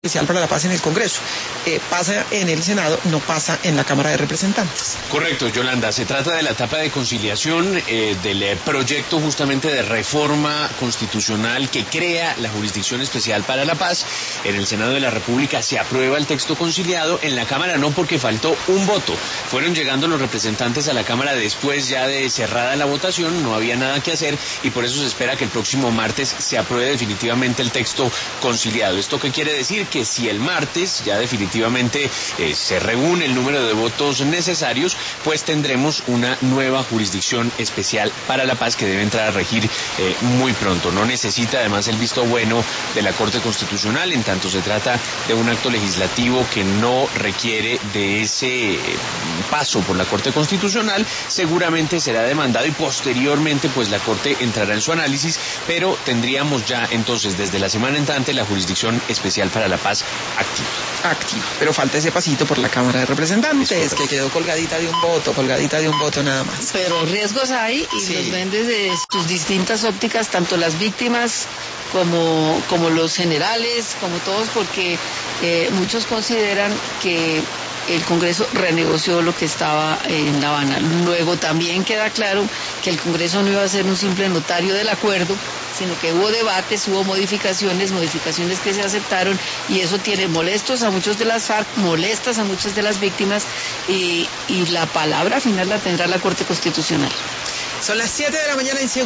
Especial para la Paz en el Congreso. Pasa en el Senado, no pasa en la Cámara de Representantes. Correcto, Yolanda. Se trata de la etapa de conciliación del proyecto justamente de reforma constitucional que crea la Jurisdicción Especial para la Paz. En el Senado de la República se aprueba el texto conciliado, en la Cámara no, porque faltó un voto. Fueron llegando los representantes a la Cámara después ya de cerrada la votación, no había nada que hacer y por eso se espera que el próximo martes se apruebe definitivamente el texto conciliado. ¿Esto qué quiere decir? Que si el martes ya definitivamente se reúne el número de votos necesarios, pues tendremos una nueva Jurisdicción Especial para la Paz que debe entrar a regir muy pronto. No necesita además el visto bueno de la Corte Constitucional, en tanto se trata de un acto legislativo que no requiere de ese paso por la Corte Constitucional. Seguramente será demandado y posteriormente pues la Corte entrará en su análisis, pero tendríamos ya entonces desde la semana entrante la Jurisdicción Especial para la Paz activa. Pero falta ese pasito por la Cámara de Representantes, que quedó colgadita de un voto nada más. Pero riesgos hay y los ven desde sus distintas ópticas, tanto las víctimas como los generales, como todos, porque muchos consideran que el Congreso renegoció lo que estaba en La Habana. Luego también queda claro que el Congreso no iba a ser un simple notario del acuerdo, sino que hubo debates, hubo modificaciones que se aceptaron, y eso tiene molestos a muchos de las FARC, molestas a muchas de las víctimas, y la palabra final la tendrá la Corte Constitucional. Son las 7 de la mañana en